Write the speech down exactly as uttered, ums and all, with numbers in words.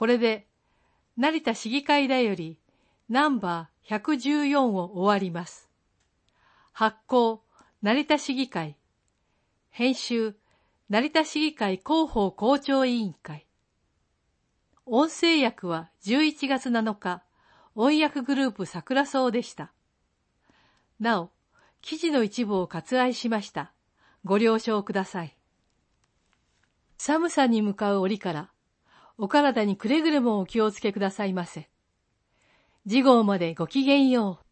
これで、成田市議会だよりナンバーひゃくじゅうよんを終わります。発行、成田市議会。編集、成田市議会広報校長委員会。音声訳はじゅういちがつなのか、音訳グループ桜草でした。なお、記事の一部を割愛しました。ご了承ください。寒さに向かう折から、お体にくれぐれもお気をつけくださいませ。次号までごきげんよう。